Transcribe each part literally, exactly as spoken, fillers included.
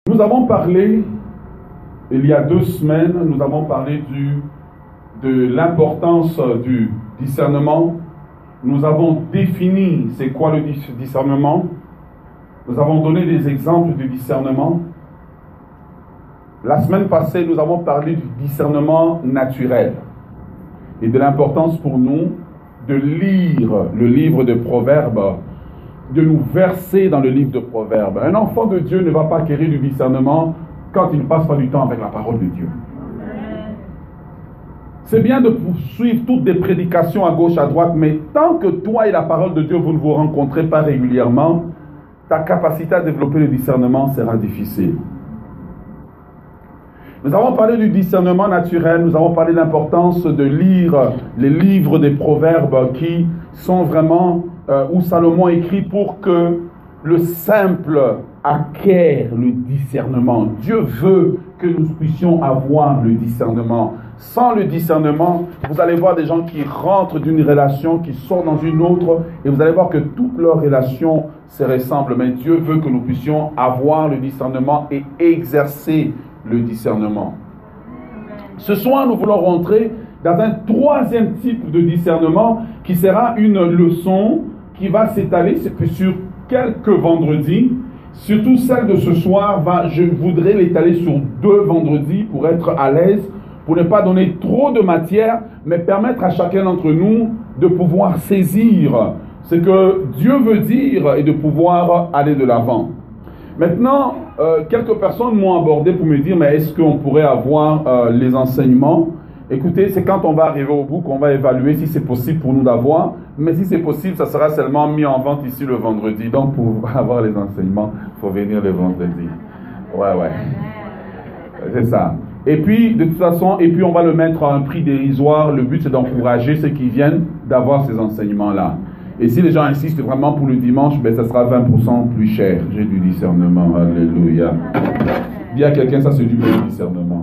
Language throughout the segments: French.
Nous avons parlé, il y a deux semaines, nous avons parlé du, de l'importance du discernement. Nous avons défini c'est quoi le discernement. Nous avons donné des exemples du discernement. La semaine passée, nous avons parlé du discernement naturel et de l'importance pour nous de lire le livre de Proverbes, de nous verser dans le livre de Proverbes. Un enfant de Dieu ne va pas acquérir du discernement quand il ne passe pas du temps avec la parole de Dieu. C'est bien de poursuivre toutes des prédications à gauche, à droite, mais tant que toi et la parole de Dieu, vous ne vous rencontrez pas régulièrement, ta capacité à développer le discernement sera difficile. Nous avons parlé du discernement naturel, nous avons parlé de l'importance de lire les livres des proverbes qui sont vraiment, euh, où Salomon écrit pour que le simple acquiert le discernement. Dieu veut que nous puissions avoir le discernement. Sans le discernement, vous allez voir des gens qui rentrent d'une relation, qui sortent dans une autre, et vous allez voir que toutes leurs relations se ressemblent. Mais Dieu veut que nous puissions avoir le discernement et exercer le discernement. Ce soir, nous voulons rentrer dans un troisième type de discernement qui sera une leçon qui va s'étaler sur quelques vendredis. Surtout celle de ce soir, va, je voudrais l'étaler sur deux vendredis pour être à l'aise, pour ne pas donner trop de matière, mais permettre à chacun d'entre nous de pouvoir saisir ce que Dieu veut dire et de pouvoir aller de l'avant. Maintenant, euh, quelques personnes m'ont abordé pour me dire, mais est-ce qu'on pourrait avoir euh, les enseignements? Écoutez, c'est quand on va arriver au bout qu'on va évaluer si c'est possible pour nous d'avoir, mais si c'est possible, ça sera seulement mis en vente ici le vendredi. Donc, pour avoir les enseignements, il faut venir le vendredi. Ouais, ouais. C'est ça. Et puis, de toute façon, et puis on va le mettre à un prix dérisoire. Le but, c'est d'encourager ceux qui viennent d'avoir ces enseignements-là. Et si les gens insistent vraiment pour le dimanche, ben ça sera vingt pour cent plus cher. J'ai du discernement. Alléluia. Dis à quelqu'un, ça c'est du discernement.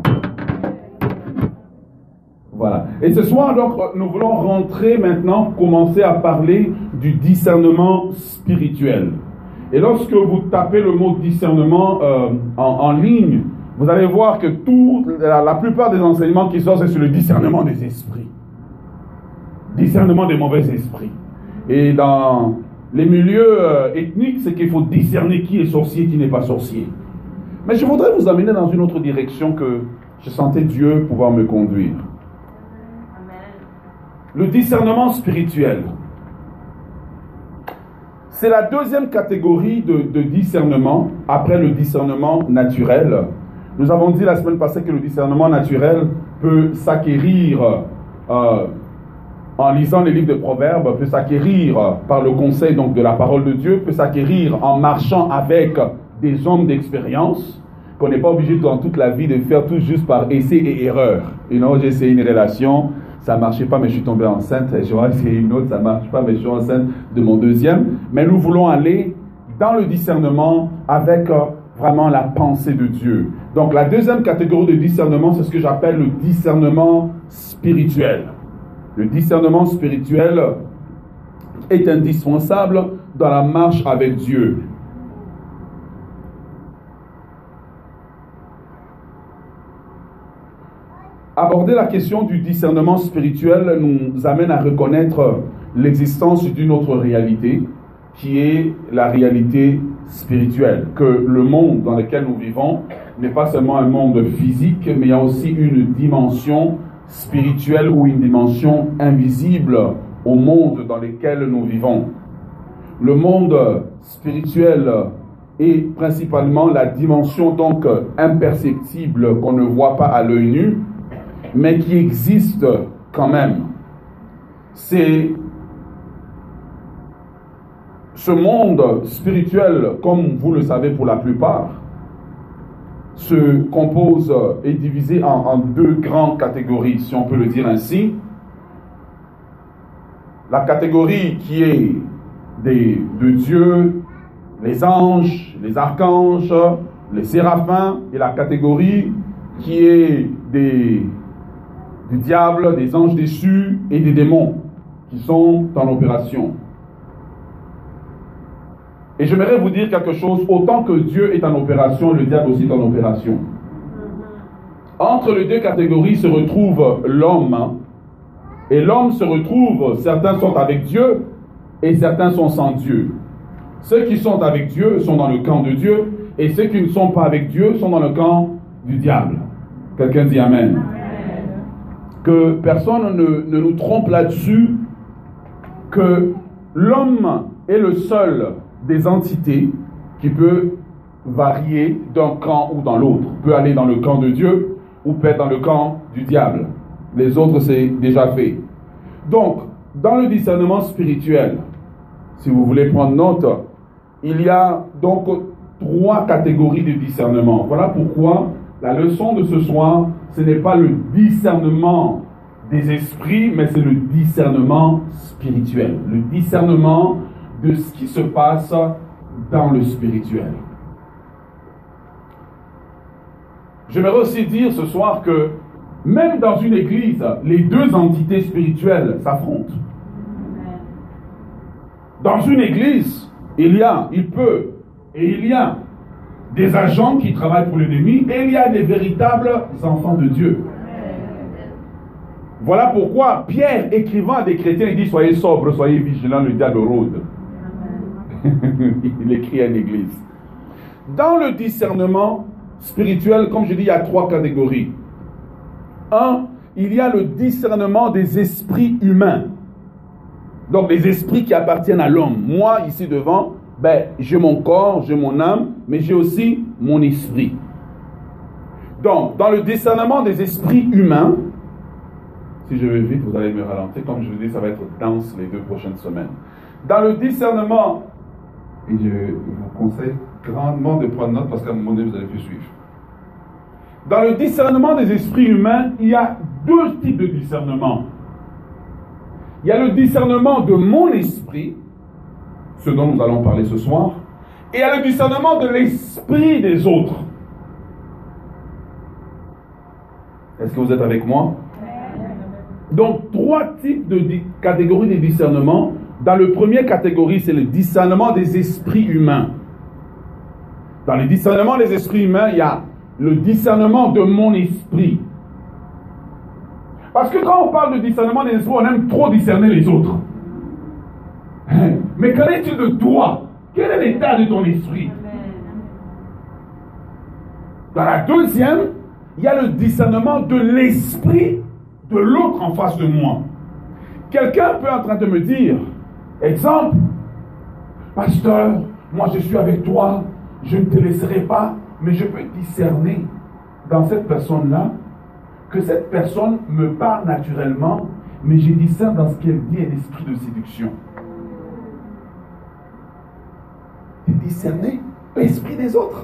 Voilà. Et ce soir, donc, nous voulons rentrer maintenant, commencer à parler du discernement spirituel. Et lorsque vous tapez le mot discernement euh, en, en ligne, vous allez voir que tout, la, la plupart des enseignements qui sortent, c'est sur le discernement des esprits. Discernement des mauvais esprits. Et dans les milieux euh, ethniques, c'est qu'il faut discerner qui est sorcier et qui n'est pas sorcier. Mais je voudrais vous amener dans une autre direction que je sentais Dieu pouvoir me conduire. Le discernement spirituel. C'est la deuxième catégorie de, de discernement, après le discernement naturel. Nous avons dit la semaine passée que le discernement naturel peut s'acquérir euh, en lisant les livres de Proverbes, peut s'acquérir par le conseil donc, de la parole de Dieu, peut s'acquérir en marchant avec des hommes d'expérience, qu'on n'est pas obligé dans toute la vie de faire tout juste par essai et erreur. You know, j'ai essayé une relation, ça ne marchait pas, mais je suis tombé enceinte. Je vais essayer une autre, ça ne marche pas, mais je suis enceinte de mon deuxième. Mais nous voulons aller dans le discernement avec euh, vraiment la pensée de Dieu. Donc la deuxième catégorie de discernement, c'est ce que j'appelle le discernement spirituel. Le discernement spirituel est indispensable dans la marche avec Dieu. Aborder la question du discernement spirituel nous amène à reconnaître l'existence d'une autre réalité, qui est la réalité spirituelle. Que le monde dans lequel nous vivons n'est pas seulement un monde physique, mais il y a aussi une dimension spirituelle ou une dimension invisible au monde dans lequel nous vivons. Le monde spirituel est principalement la dimension donc imperceptible qu'on ne voit pas à l'œil nu, mais qui existe quand même. C'est ce monde spirituel, comme vous le savez pour la plupart, se compose et divisé en, en deux grandes catégories, si on peut le dire ainsi. La catégorie qui est des, de Dieu, les anges, les archanges, les séraphins, et la catégorie qui est des, du diable, des anges déchus et des démons qui sont en opération. Et j'aimerais vous dire quelque chose, autant que Dieu est en opération, le diable aussi est en opération. Entre les deux catégories se retrouve l'homme, et l'homme se retrouve, certains sont avec Dieu, et certains sont sans Dieu. Ceux qui sont avec Dieu sont dans le camp de Dieu, et ceux qui ne sont pas avec Dieu sont dans le camp du diable. Quelqu'un dit Amen. Amen. Que personne ne, ne nous trompe là-dessus, que l'homme est le seul des entités qui peut varier d'un camp ou dans l'autre. Peut aller dans le camp de Dieu ou peut être dans le camp du diable. Les autres, c'est déjà fait. Donc, dans le discernement spirituel, si vous voulez prendre note, il y a donc trois catégories de discernement. Voilà pourquoi la leçon de ce soir, ce n'est pas le discernement des esprits, mais c'est le discernement spirituel. Le discernement de ce qui se passe dans le spirituel. J'aimerais aussi dire ce soir que même dans une église, les deux entités spirituelles s'affrontent. Dans une église, il y a, il peut, et il y a des agents qui travaillent pour l'ennemi, et il y a des véritables enfants de Dieu. Voilà pourquoi Pierre, écrivant à des chrétiens, il dit « Soyez sobres, soyez vigilants, le diable rôde. » Il écrit à une église. Dans le discernement spirituel, comme je dis, il y a trois catégories. Un, il y a le discernement des esprits humains. Donc, les esprits qui appartiennent à l'homme. Moi, ici devant, ben, j'ai mon corps, j'ai mon âme, mais j'ai aussi mon esprit. Donc, dans le discernement des esprits humains, si je vais vite, vous allez me ralentir. Comme je vous dis, ça va être dense les deux prochaines semaines. Dans le discernement, et je vous conseille grandement de prendre note parce qu'à un moment donné, vous allez plus suivre. Dans le discernement des esprits humains, il y a deux types de discernement. Il y a le discernement de mon esprit, ce dont nous allons parler ce soir, et il y a le discernement de l'esprit des autres. Est-ce que vous êtes avec moi? Donc, trois types de di- catégories de discernement. Dans la première catégorie, c'est le discernement des esprits humains. Dans le discernement des esprits humains, il y a le discernement de mon esprit. Parce que quand on parle de discernement des esprits, on aime trop discerner les autres. Mais qu'en est-il de toi? Quel est l'état de ton esprit? Dans la deuxième, il y a le discernement de l'esprit de l'autre en face de moi. Quelqu'un peut être en train de me dire, exemple, pasteur, moi je suis avec toi, je ne te laisserai pas, mais je peux discerner dans cette personne-là que cette personne me parle naturellement, mais je discerne dans ce qu'elle dit un esprit de séduction. Et discerner l'esprit des autres.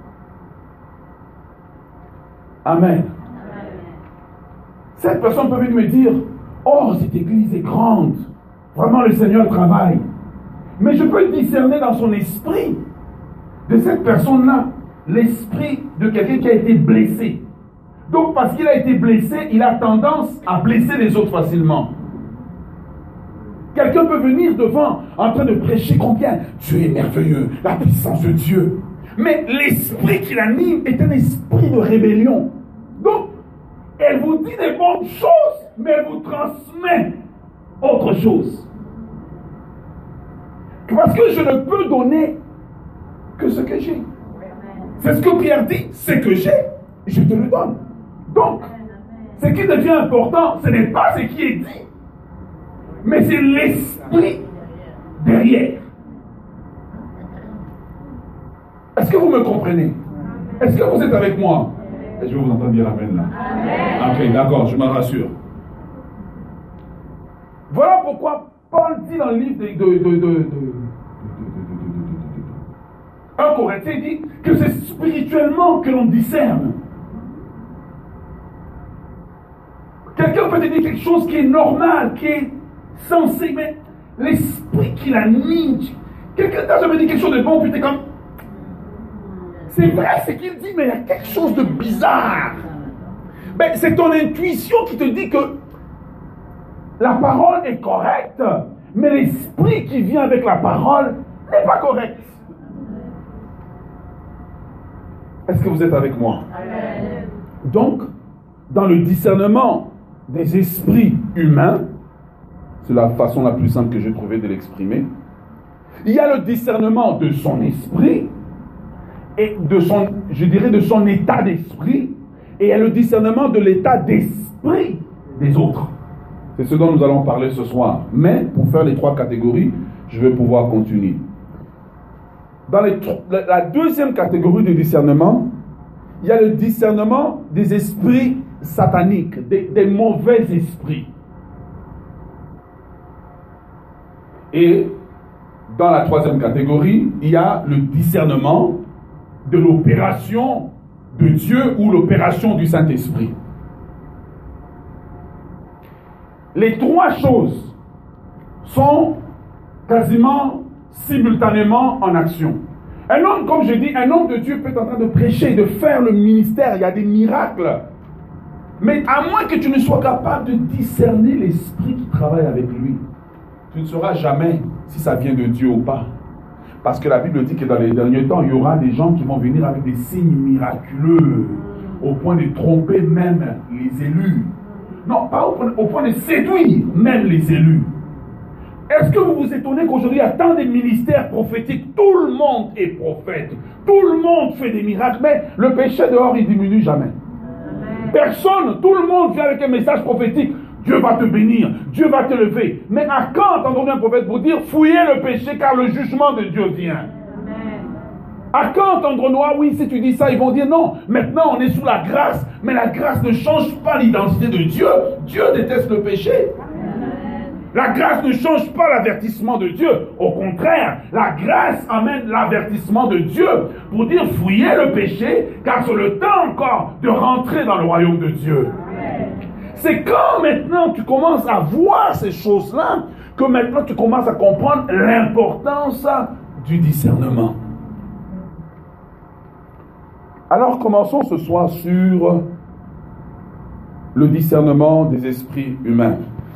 Amen. Cette personne peut venir me dire, oh, cette église est grande, vraiment le Seigneur travaille. Mais je peux discerner dans son esprit de cette personne-là l'esprit de quelqu'un qui a été blessé. Donc, parce qu'il a été blessé, il a tendance à blesser les autres facilement. Quelqu'un peut venir devant en train de prêcher combien Dieu est merveilleux, la puissance de Dieu. Mais l'esprit qui l'anime est un esprit de rébellion. Donc, elle vous dit des bonnes choses, mais elle vous transmet autre chose. Parce que je ne peux donner que ce que j'ai. C'est ce que Pierre dit, ce que j'ai, je te le donne. Donc, ce qui devient important, ce n'est pas ce qui est dit, mais c'est l'esprit derrière. Est-ce que vous me comprenez? Est-ce que vous êtes avec moi? Et je vais vous entendre dire Amen là. Amen. Ok, d'accord, je me rassure. Voilà pourquoi Paul dit dans le livre de, de, de, de, de, de, un Corinthien dit que c'est spirituellement que l'on discerne. Quelqu'un peut te dire quelque chose qui est normal, qui est censé, mais l'esprit qui l'anime. Quelqu'un t'a jamais dit quelque chose de bon, puis t'es comme. C'est vrai ce qu'il dit, mais il y a quelque chose de bizarre. Ben, c'est ton intuition qui te dit que la parole est correcte, mais l'esprit qui vient avec la parole n'est pas correct. Est-ce que vous êtes avec moi? Amen. Donc, dans le discernement des esprits humains, c'est la façon la plus simple que j'ai trouvé de l'exprimer, il y a le discernement de son esprit et de son, je dirais, de son état d'esprit, et il y a le discernement de l'état d'esprit des autres. C'est ce dont nous allons parler ce soir. Mais pour faire les trois catégories, je vais pouvoir continuer. Dans les, la deuxième catégorie de discernement, il y a le discernement des esprits sataniques, des, des mauvais esprits. Et dans la troisième catégorie, il y a le discernement de l'opération de Dieu ou l'opération du Saint-Esprit. Les trois choses sont quasiment simultanément en action. Un homme, comme je dis, un homme de Dieu peut être en train de prêcher, de faire le ministère, il y a des miracles. Mais à moins que tu ne sois capable de discerner l'esprit qui travaille avec lui, tu ne sauras jamais si ça vient de Dieu ou pas. Parce que la Bible dit que dans les derniers temps, il y aura des gens qui vont venir avec des signes miraculeux, au point de tromper même les élus. Non, pas au point, au point de séduire même les élus. Est-ce que vous vous étonnez qu'aujourd'hui, il y a tant de ministères prophétiques, tout le monde est prophète, tout le monde fait des miracles, mais le péché dehors, il diminue jamais. Personne, tout le monde vient avec un message prophétique. Dieu va te bénir, Dieu va te lever. Mais à quand entendons-nous un prophète pour dire fouillez le péché car le jugement de Dieu vient? À quand entendons-nous, ah oui, si tu dis ça, ils vont dire non. Maintenant, on est sous la grâce, mais la grâce ne change pas l'identité de Dieu. Dieu déteste le péché. La grâce ne change pas l'avertissement de Dieu. Au contraire, la grâce amène l'avertissement de Dieu pour dire fouillez le péché, car c'est le temps encore de rentrer dans le royaume de Dieu. C'est quand maintenant tu commences à voir ces choses-là que maintenant tu commences à comprendre l'importance du discernement. Alors commençons ce soir sur le discernement des esprits humains.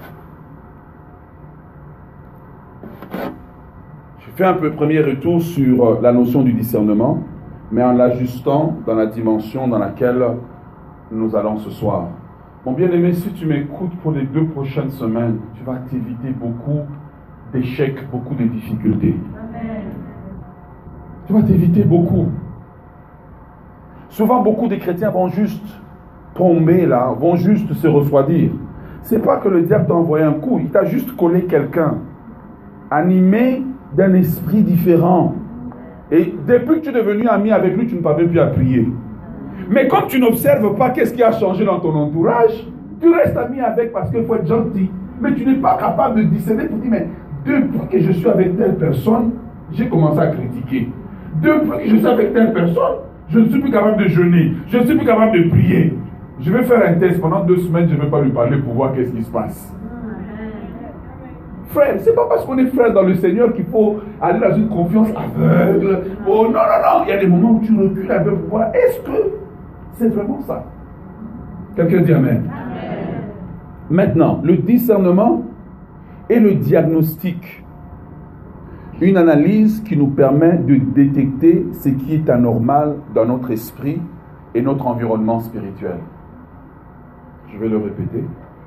Je fais un peu premier retour sur la notion du discernement, mais en l'ajustant dans la dimension dans laquelle nous allons ce soir. Mon bien-aimé, si tu m'écoutes pour les deux prochaines semaines, tu vas t'éviter beaucoup d'échecs, beaucoup de difficultés. Amen. Tu vas t'éviter beaucoup. Souvent, beaucoup de chrétiens vont juste tomber là, vont juste se refroidir. C'est pas que le diable t'a envoyé un coup, il t'a juste collé quelqu'un, animé d'un esprit différent. Et depuis que tu es devenu ami avec lui, tu ne parviens plus à prier. Mais comme tu n'observes pas qu'est-ce qui a changé dans ton entourage, tu restes ami avec parce qu'il faut être gentil. Mais tu n'es pas capable de discerner pour dire, mais depuis que je suis avec telle personne, j'ai commencé à critiquer. Depuis que je suis avec telle personne, je ne suis plus capable de jeûner. Je ne suis plus capable de prier. Je vais faire un test pendant deux semaines, je ne vais pas lui parler pour voir qu'est-ce qui se passe. Frère, c'est pas parce qu'on est frère dans le Seigneur qu'il faut aller dans une confiance aveugle. Oh non, non, non. Il y a des moments où tu recules un peu pour voir, est-ce que c'est vraiment ça? Quelqu'un dit Amen. Amen. Maintenant, le discernement et le diagnostic. Une analyse qui nous permet de détecter ce qui est anormal dans notre esprit et notre environnement spirituel. Je vais le répéter.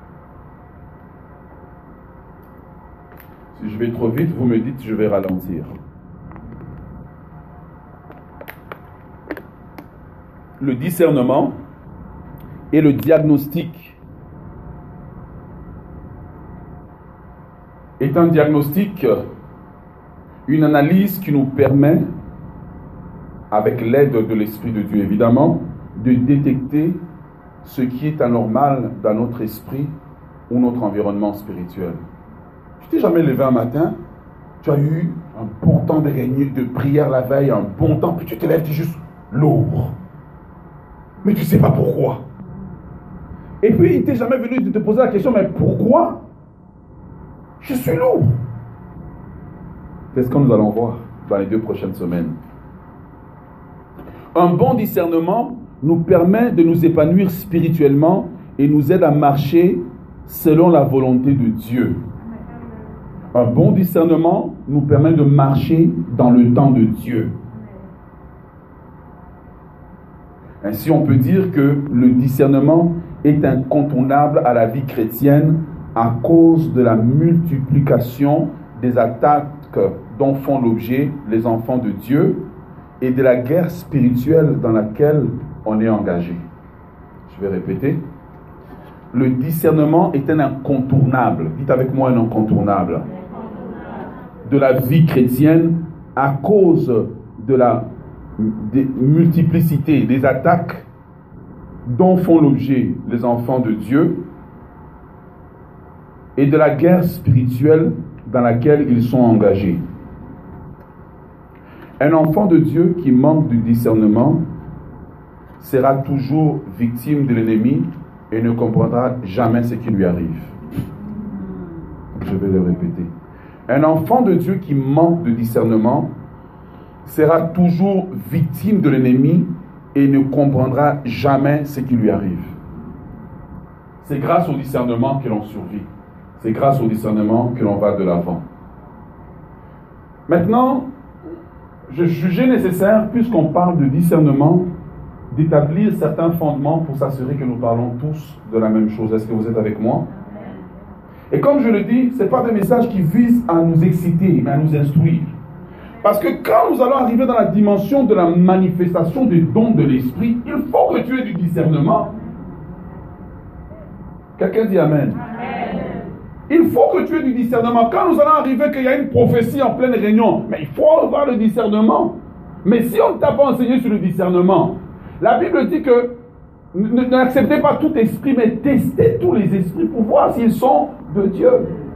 Si je vais trop vite, vous me dites je vais ralentir. Le discernement et le diagnostic est un diagnostic, une analyse qui nous permet, avec l'aide de l'Esprit de Dieu évidemment, de détecter ce qui est anormal dans notre esprit ou notre environnement spirituel. Tu t'es jamais levé un matin, tu as eu un bon temps de réunion, de prière la veille, un bon temps, puis tu te lèves, tu es juste lourd. Mais tu ne sais pas pourquoi. Et puis, il ne t'est jamais venu de te poser la question, mais pourquoi je suis lourd? C'est ce que nous allons voir dans les deux prochaines semaines. Un bon discernement nous permet de nous épanouir spirituellement et nous aide à marcher selon la volonté de Dieu. Un bon discernement nous permet de marcher dans le temps de Dieu. Ainsi, on peut dire que le discernement est incontournable à la vie chrétienne à cause de la multiplication des attaques dont font l'objet les enfants de Dieu et de la guerre spirituelle dans laquelle on est engagé. Je vais répéter. Le discernement est un incontournable. Dites avec moi un incontournable. De la vie chrétienne à cause de la des multiplicité des attaques dont font l'objet les enfants de Dieu et de la guerre spirituelle dans laquelle ils sont engagés. Un enfant de Dieu qui manque du discernement sera toujours victime de l'ennemi et ne comprendra jamais ce qui lui arrive. Je vais le répéter. Un enfant de Dieu qui manque de discernement sera toujours victime de l'ennemi et ne comprendra jamais ce qui lui arrive. C'est grâce au discernement que l'on survit. C'est grâce au discernement que l'on va de l'avant. Maintenant, je jugeais nécessaire, puisqu'on parle de discernement, d'établir certains fondements pour s'assurer que nous parlons tous de la même chose. Est-ce que vous êtes avec moi? Et comme je le dis, ce n'est pas des messages qui visent à nous exciter, mais à nous instruire. Parce que quand nous allons arriver dans la dimension de la manifestation des dons de l'esprit, il faut que tu aies du discernement. Quelqu'un dit Amen. Amen. Il faut que tu aies du discernement. Quand nous allons arriver qu'il y a une prophétie en pleine réunion, mais il faut avoir le discernement. Mais si on ne t'a pas enseigné sur le discernement, la Bible dit que n'acceptez pas tout esprit, mais testez tous les esprits pour voir s'ils sont de Dieu.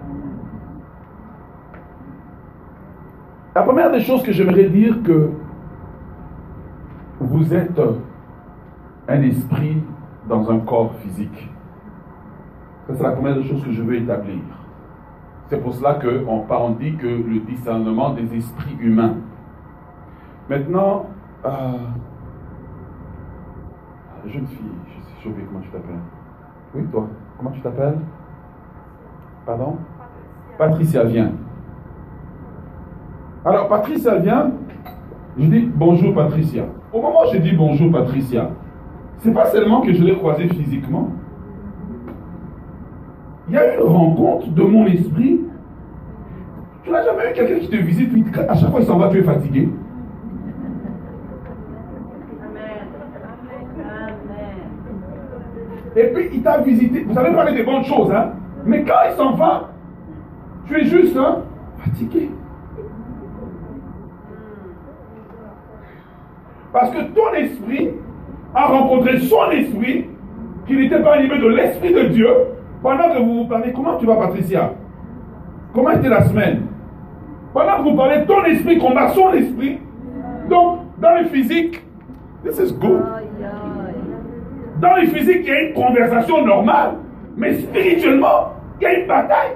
La première des choses que j'aimerais dire, que vous êtes un esprit dans un corps physique. Ça, c'est la première des choses que je veux établir. C'est pour cela qu'on on dit que le discernement des esprits humains. Maintenant, euh, jeune fille, je sais, oublié comment tu t'appelles. Oui, toi, comment tu t'appelles? Pardon? Patricia, viens. Alors, Patricia vient, je dis bonjour Patricia. Au moment où je dis bonjour Patricia, c'est pas seulement que je l'ai croisée physiquement. Il y a eu une rencontre de mon esprit. Tu n'as jamais eu quelqu'un qui te visite, puis à chaque fois il s'en va, tu es fatigué. Et puis il t'a visité, vous savez parler des bonnes choses, hein? Mais quand il s'en va, tu es juste hein, fatigué. Parce que ton esprit a rencontré son esprit, qui n'était pas animé de l'esprit de Dieu, pendant que vous vous parlez. Comment tu vas, Patricia? Comment était la semaine? Pendant que vous parlez, ton esprit combat son esprit. Donc, dans le physique, this is good. Dans le physique, il y a une conversation normale, mais spirituellement, il y a une bataille.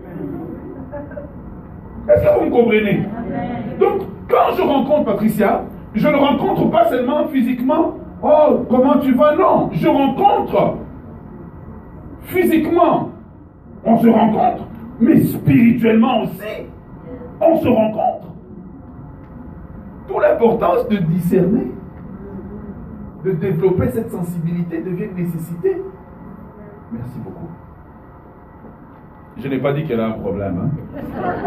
Est-ce que vous me comprenez? Donc, quand je rencontre Patricia, je ne rencontre pas seulement physiquement. Oh, comment tu vas? Non, je rencontre physiquement. On se rencontre, mais spirituellement aussi. On se rencontre. D'où l'importance de discerner, de développer cette sensibilité devient une nécessité. Merci beaucoup. Je n'ai pas dit qu'elle a un problème. Hein?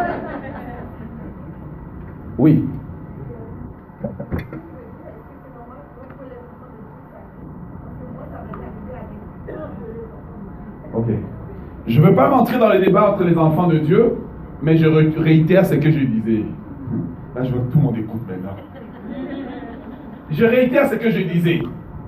Oui. Ok. Je ne veux pas rentrer dans les débats entre les enfants de Dieu, mais je réitère ce que je disais. Là, je veux que tout le monde écoute maintenant. Je réitère ce que je disais.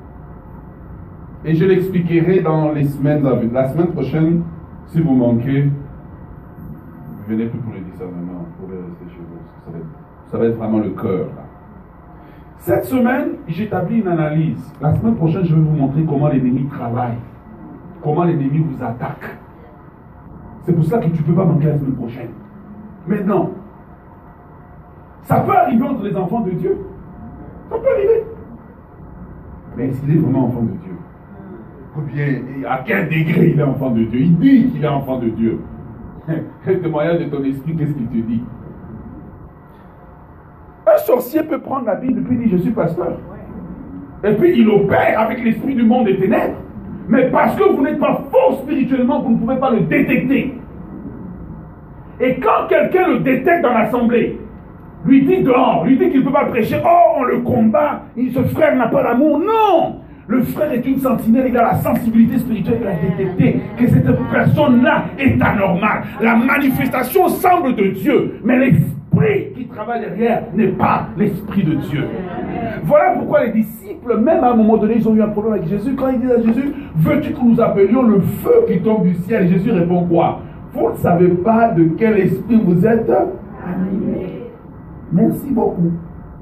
Et je l'expliquerai dans les semaines à venir. La semaine prochaine, si vous manquez, venez plus pour le discernement. Vous pouvez rester chez vous. Ça va être, ça va être vraiment le cœur. Là. Cette semaine, j'établis une analyse. La semaine prochaine, je vais vous montrer comment l'ennemi travaille. Comment l'ennemi vous attaque. C'est pour ça que tu ne peux pas manquer la semaine prochaine. Maintenant, ça peut arriver entre les enfants de Dieu. Ça peut arriver. Mais est-ce qu'il est vraiment enfant de Dieu? Ou bien, à quel degré il est enfant de Dieu? Il dit qu'il est enfant de Dieu. Le témoignage de ton esprit, qu'est-ce qu'il te dit? Un sorcier peut prendre la Bible et puis dire, je suis pasteur. Et puis il opère avec l'esprit du monde des ténèbres. Mais parce que vous n'êtes pas fort spirituellement, vous ne pouvez pas le détecter. Et quand quelqu'un le détecte dans l'assemblée, lui dit dehors, lui dit qu'il ne peut pas prêcher, oh, on le combat, ce frère n'a pas d'amour. Non! Le frère est une sentinelle, il a la sensibilité spirituelle, il a détecté que cette personne-là est anormale. La manifestation semble de Dieu, mais l'esprit qui travaille derrière n'est pas l'esprit de Dieu. Voilà pourquoi les disciples, même à un moment donné, ils ont eu un problème avec Jésus. Quand ils disent à Jésus, veux-tu que nous appelions le feu qui tombe du ciel? Et Jésus répond quoi? Vous ne savez pas de quel esprit vous êtes animés. Merci beaucoup.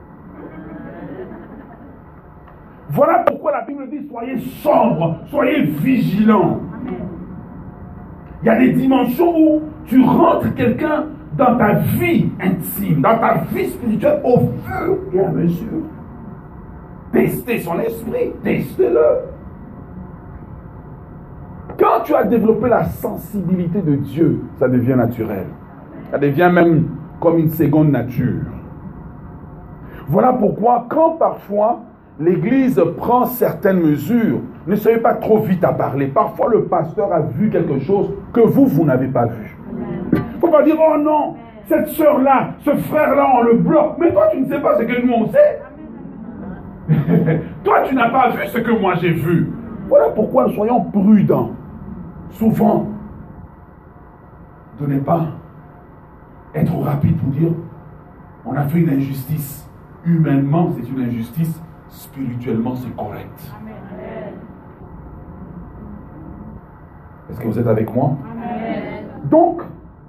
Voilà pourquoi la Bible dit, soyez sobres, soyez vigilants. Il y a des dimensions où tu rentres quelqu'un dans ta vie intime, dans ta vie spirituelle, au fur et à mesure. Testez son esprit, testez-le. Quand tu as développé la sensibilité de Dieu, ça devient naturel. Ça devient même comme une seconde nature. Voilà pourquoi, quand parfois l'Église prend certaines mesures, ne soyez pas trop vite à parler. Parfois, le pasteur a vu quelque chose que vous, vous n'avez pas vu. Il ne faut pas dire, oh non, cette sœur-là, ce frère-là, on le bloque. Mais toi, tu ne sais pas ce que nous, on sait. Toi, tu n'as pas vu ce que moi, j'ai vu. Voilà pourquoi, soyons prudents. Souvent, ne pas être rapide pour dire, on a fait une injustice. Humainement, c'est une injustice. Spirituellement, c'est correct. Amen. Est-ce que vous êtes avec moi? Amen. Donc,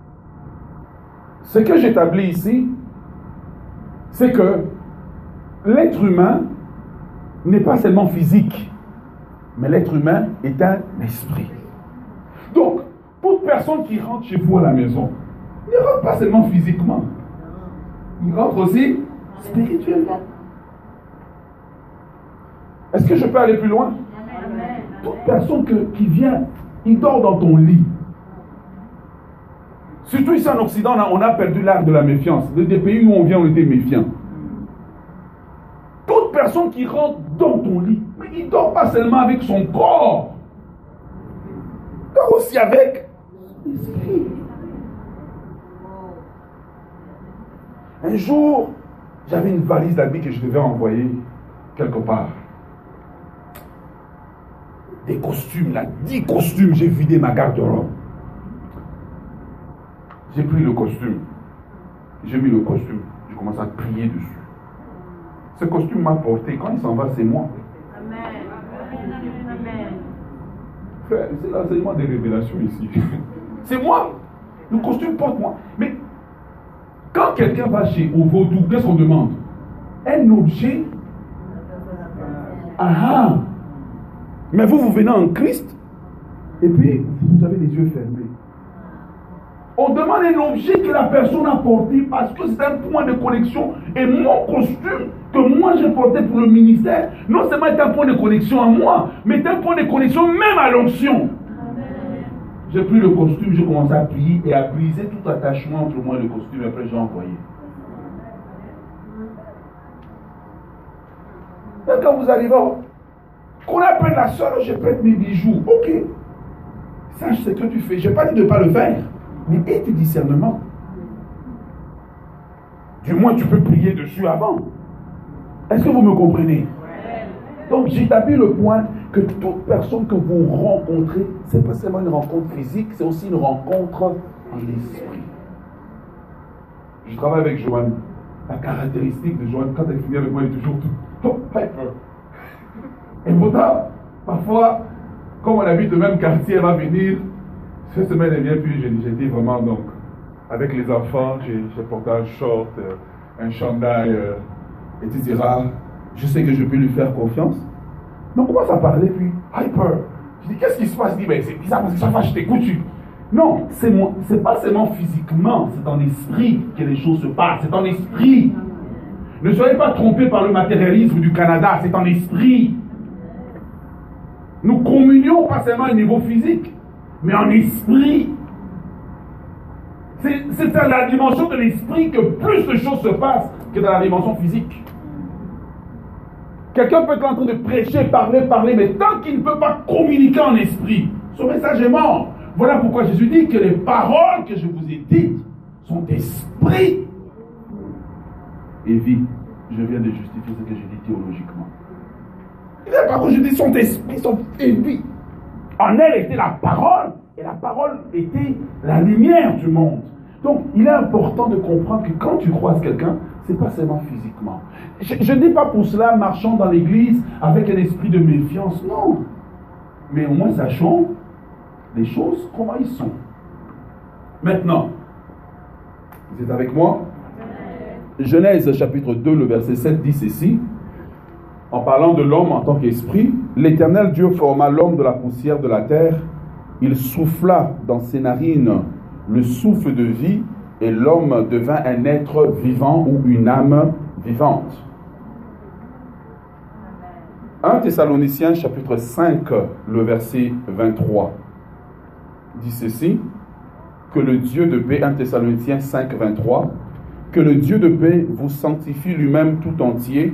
ce que j'établis ici, c'est que l'être humain n'est pas seulement physique, mais l'être humain est un esprit. Donc, toute personne qui rentre chez vous à la maison, ne rentre pas seulement physiquement, il rentre aussi spirituellement. Est-ce que je peux aller plus loin? Amen. Toute personne que, qui vient, il dort dans ton lit. Surtout ici en Occident, on a perdu l'art de la méfiance. Des pays où on vient, on était méfiants. Toute personne qui rentre dans ton lit, mais il ne dort pas seulement avec son corps. Il dort aussi avec l'esprit. Un jour, j'avais une valise d'habits que je devais envoyer quelque part. Des costumes, là, dix costumes, j'ai vidé ma garde-robe. J'ai pris le costume. J'ai mis le costume. Je commence à prier dessus. Ce costume m'a porté. Quand il s'en va, c'est moi. Amen. Amen. Frère, c'est l'enseignement des révélations ici. C'est moi. Le costume porte moi. Mais quand quelqu'un va chez au vaudou, qu'est-ce qu'on demande? Un objet. Ah ah. Mais vous, vous venez en Christ, et puis vous avez les yeux fermés. On demande un objet que la personne a porté parce que c'est un point de connexion. Et mon costume que moi j'ai porté pour le ministère, non seulement est un point de connexion à moi, mais est un point de connexion même à l'onction. J'ai pris le costume, j'ai commencé à prier et à briser tout attachement entre moi et le costume, et après j'ai envoyé. Et quand vous arrivez, qu'on appelle la soeur, je prête mes bijoux. Ok. Sache ce que tu fais. Je n'ai pas dit de ne pas le faire. Mais aie tes discernements. Du moins, tu peux prier dessus avant. Est-ce que vous me comprenez? Donc, j'établis le point que toute personne que vous rencontrez, ce n'est pas seulement une rencontre physique, c'est aussi une rencontre en esprit. Je travaille avec Joanne. La caractéristique de Joanne, quand elle finit avec moi, elle est toujours tout oh, hyper. Et pourtant, parfois, comme on habite le même quartier, elle va venir. Cette semaine, elle vient, puis j'étais vraiment donc avec les enfants. J'ai porté un short, euh, un chandail, euh, et cetera. Je sais que je peux lui faire confiance. Mais on commence à parler, puis hyper. Je dis, qu'est-ce qui se passe? Je dis, mais c'est bizarre parce que chaque fois je t'écoute, tu. Non, c'est mon, c'est pas seulement physiquement, c'est en esprit que les choses se passent. C'est en esprit. Ne soyez pas trompés par le matérialisme du Canada, c'est en esprit. Nous communions pas seulement au niveau physique, mais en esprit. C'est, c'est dans la dimension de l'esprit que plus de choses se passent que dans la dimension physique. Quelqu'un peut être en train de prêcher, parler, parler, mais tant qu'il ne peut pas communiquer en esprit, son message est mort. Voilà pourquoi Jésus dit que les paroles que je vous ai dites sont esprit et vie. Je viens de justifier ce que j'ai dit théologiquement. Les paroles, je dis, sont esprit, sont et vie. En elle était la parole, et la parole était la lumière du monde. Donc, il est important de comprendre que quand tu croises quelqu'un, ce n'est pas seulement physiquement. Je, je ne dis pas pour cela marchons dans l'église avec un esprit de méfiance, non. Mais au moins sachons les choses, comment ils sont. Maintenant, vous êtes avec moi? Genèse chapitre deux, le verset sept dit ceci. En parlant de l'homme en tant qu'esprit, l'Éternel Dieu forma l'homme de la poussière de la terre. Il souffla dans ses narines le souffle de vie, et l'homme devint un être vivant ou une âme vivante. un Thessaloniciens chapitre cinq, le verset vingt-trois dit ceci, que le Dieu de paix, un Thessaloniciens cinq, vingt-trois, que le Dieu de paix vous sanctifie lui-même tout entier,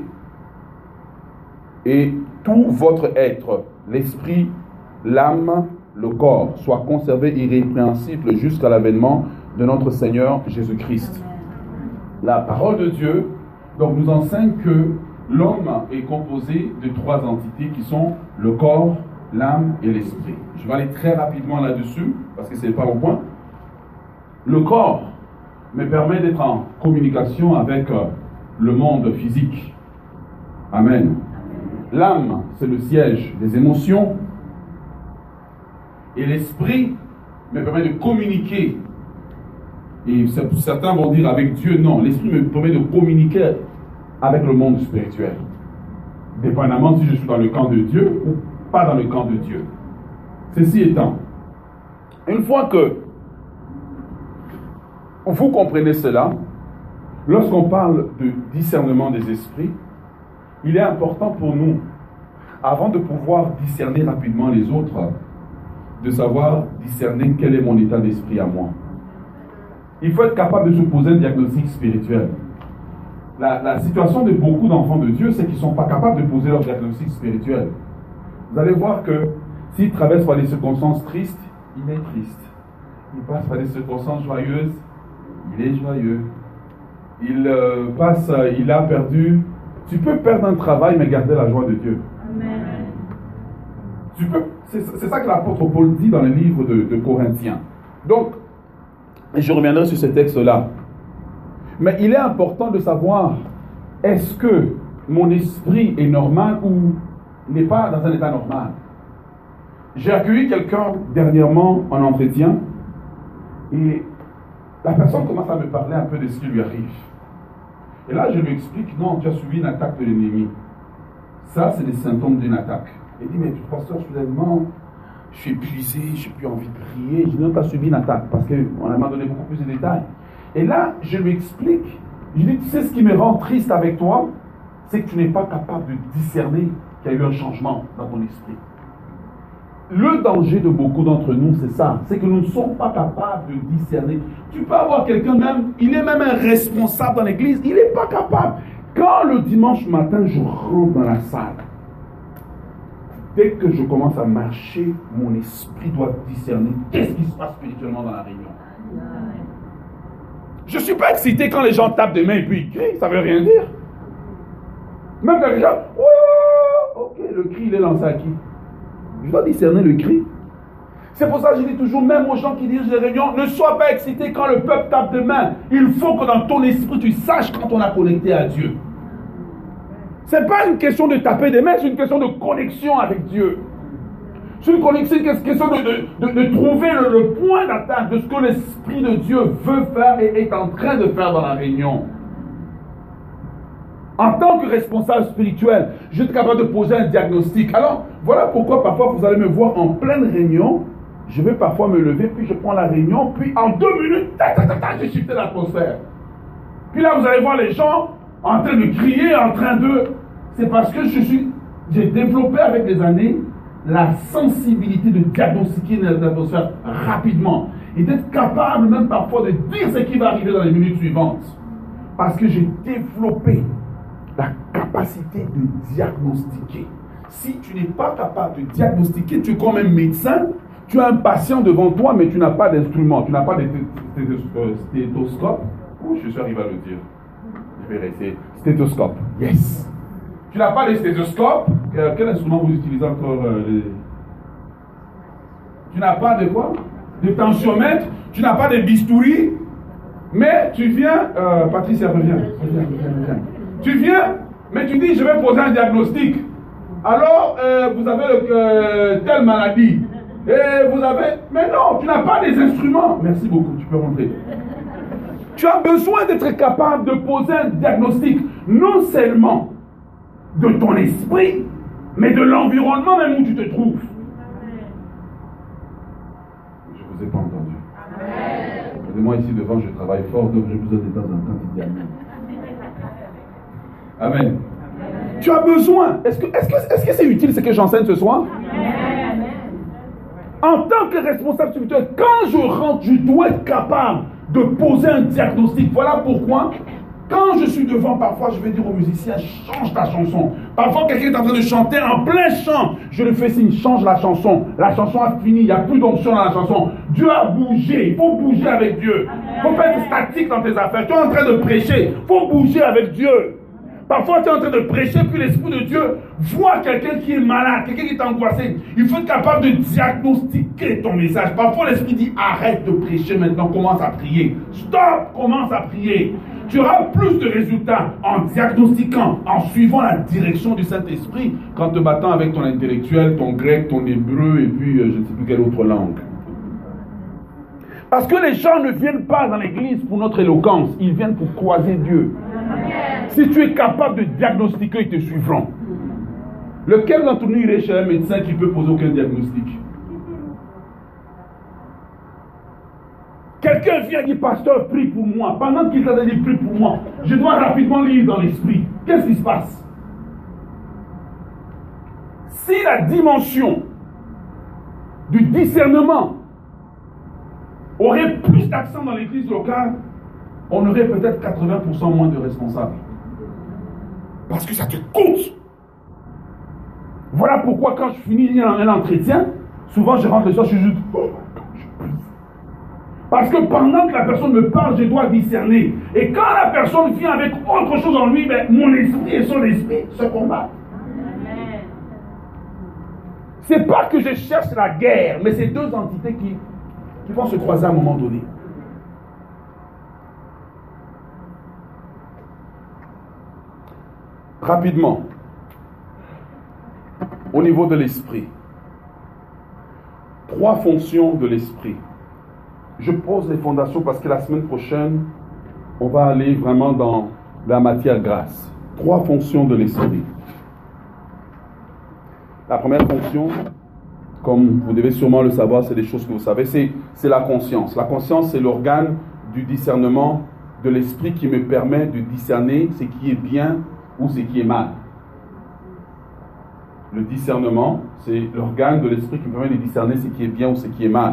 et tout votre être, l'esprit, l'âme, le corps, soit conservé irrépréhensible jusqu'à l'avènement de notre Seigneur Jésus-Christ. La parole de Dieu donc, nous enseigne que l'homme est composé de trois entités qui sont le corps, l'âme et l'esprit. Je vais aller très rapidement là-dessus, parce que ce n'est pas mon point. Le corps me permet d'être en communication avec le monde physique. Amen. L'âme, c'est le siège des émotions. Et l'esprit me permet de communiquer. Et certains vont dire avec Dieu, non. L'esprit me permet de communiquer avec le monde spirituel. Dépendamment si je suis dans le camp de Dieu ou pas dans le camp de Dieu. Ceci étant, une fois que vous comprenez cela, lorsqu'on parle de discernement des esprits, il est important pour nous, avant de pouvoir discerner rapidement les autres, de savoir discerner quel est mon état d'esprit à moi. Il faut être capable de se poser un diagnostic spirituel. La, la situation de beaucoup d'enfants de Dieu, c'est qu'ils ne sont pas capables de poser leur diagnostic spirituel. Vous allez voir que s'ils traversent par des circonstances tristes, il est triste. Il passe par des circonstances joyeuses, il est joyeux. Il euh, passe, euh, il a perdu. Tu peux perdre un travail, mais garder la joie de Dieu. Amen. Tu peux, c'est, c'est ça que l'apôtre Paul dit dans le livre de, de Corinthiens. Donc, et je reviendrai sur ce texte-là. Mais il est important de savoir, est-ce que mon esprit est normal ou n'est pas dans un état normal? J'ai accueilli quelqu'un dernièrement en entretien et la personne commence à me parler un peu de ce qui lui arrive. Et là, je lui explique, non, tu as subi une attaque de l'ennemi. Ça, c'est des symptômes d'une attaque. Il dit, mais pasteur, soudainement, je suis épuisé, je n'ai plus envie de prier. Je n'ai pas subi une attaque parce qu'on m'a donné beaucoup plus de détails. Et là, je lui explique, je lui dis, tu sais ce qui me rend triste avec toi, c'est que tu n'es pas capable de discerner qu'il y a eu un changement dans ton esprit. Le danger de beaucoup d'entre nous, c'est ça, c'est que nous ne sommes pas capables de discerner. Tu peux avoir quelqu'un même, il est même un responsable dans l'église, il n'est pas capable. Quand le dimanche matin, je rentre dans la salle, dès que je commence à marcher, mon esprit doit discerner qu'est-ce qui se passe spirituellement dans la réunion. Je ne suis pas excité quand les gens tapent des mains et puis ils crient, ça ne veut rien dire. Même quand les gens, oh, ok, le cri il est lancé à qui? Je dois discerner le cri. C'est pour ça que je dis toujours, même aux gens qui dirigent les réunions, ne sois pas excité quand le peuple tape des mains. Il faut que dans ton esprit, tu saches quand on a connecté à Dieu. Ce n'est pas une question de taper des mains, c'est une question de connexion avec Dieu. C'est une connexion, c'est une question de, de, de, de trouver le, le point d'attaque de ce que l'Esprit de Dieu veut faire et est en train de faire dans la réunion. En tant que responsable spirituel, je suis capable de poser un diagnostic. Alors, voilà pourquoi parfois vous allez me voir en pleine réunion. Je vais parfois me lever, puis je prends la réunion, puis en deux minutes, tac, tac, tac, tac, j'ai shifté l'atmosphère. Puis là, vous allez voir les gens en train de crier, en train de... C'est parce que je suis... J'ai développé avec les années la sensibilité de diagnostiquer l'atmosphère rapidement. Et d'être capable même parfois de dire ce qui va arriver dans les minutes suivantes. Parce que j'ai développé la capacité de diagnostiquer. Si tu n'es pas capable de diagnostiquer, tu es comme un médecin, tu as un patient devant toi, mais tu n'as pas d'instrument, tu n'as pas de stéthoscope. Oh, je suis arrivé à le dire. Je vais rester. Stéthoscope. Yes. Tu n'as pas de stéthoscope. Euh, quel instrument vous utilisez encore euh, les... Tu n'as pas de quoi? De tensiomètre. Tu n'as pas de bistouri. Mais tu viens, euh, Patricia, reviens, reviens, reviens, reviens. Tu viens, mais tu dis, je vais poser un diagnostic. Alors, euh, vous avez le, euh, telle maladie. Et vous avez... Mais non, tu n'as pas des instruments. Merci beaucoup, tu peux rentrer. Tu as besoin d'être capable de poser un diagnostic, non seulement de ton esprit, mais de l'environnement même où tu te trouves. Je ne vous ai pas entendu. Moi ici devant, je travaille fort, donc j'ai besoin de temps en temps de dire Amen. Amen. Tu as besoin. Est-ce que est-ce que est-ce que c'est utile ce que j'enseigne ce soir? Amen. En tant que responsable spirituel, quand je rentre, je dois être capable de poser un diagnostic. Voilà pourquoi, quand je suis devant, parfois je vais dire aux musiciens, change ta chanson. Parfois quelqu'un est en train de chanter en plein chant. Je le fais signe, change la chanson. La chanson a fini, il n'y a plus d'onction dans la chanson. Dieu a bougé, il faut bouger avec Dieu. Il ne faut pas être statique dans tes affaires. Tu es en train de prêcher, il faut bouger avec Dieu. Parfois tu es en train de prêcher, puis l'Esprit de Dieu voit quelqu'un qui est malade, quelqu'un qui est angoissé. Il faut être capable de diagnostiquer ton message. Parfois l'Esprit dit, arrête de prêcher maintenant, commence à prier. Stop, commence à prier. Tu auras plus de résultats en diagnostiquant, en suivant la direction du Saint-Esprit, qu'en te battant avec ton intellectuel, ton grec, ton hébreu, et puis euh, je ne sais plus quelle autre langue. Parce que les gens ne viennent pas dans l'église pour notre éloquence, ils viennent pour croiser Dieu. Si tu es capable de diagnostiquer, ils te suivront. Lequel d'entre nous irait chez un médecin qui ne peut poser aucun diagnostic? Quelqu'un vient et dit, pasteur, prie pour moi. Pendant qu'il t'a dit, prie pour moi, je dois rapidement lire dans l'esprit. Qu'est-ce qui se passe? Si la dimension du discernement aurait plus d'accent dans l'église locale, on aurait peut-être quatre-vingts pour cent moins de responsables. Parce que ça te coûte. Voilà pourquoi quand je finis un, un entretien, souvent je rentre le soir, je suis juste... Parce que pendant que la personne me parle, je dois discerner. Et quand la personne vient avec autre chose en lui, ben, mon esprit et son esprit se combattent. C'est pas que je cherche la guerre, mais c'est deux entités qui, qui vont se croiser à un moment donné. Rapidement, au niveau de l'esprit, trois fonctions de l'esprit. Je pose les fondations parce que la semaine prochaine, on va aller vraiment dans la matière grasse. Trois fonctions de l'esprit. La première fonction, comme vous devez sûrement le savoir, c'est des choses que vous savez, c'est, c'est la conscience. La conscience, c'est l'organe du discernement de l'esprit qui me permet de discerner ce qui est bien ou ce qui est mal. Le discernement, c'est l'organe de l'esprit qui me permet de discerner ce qui est bien ou ce qui est mal.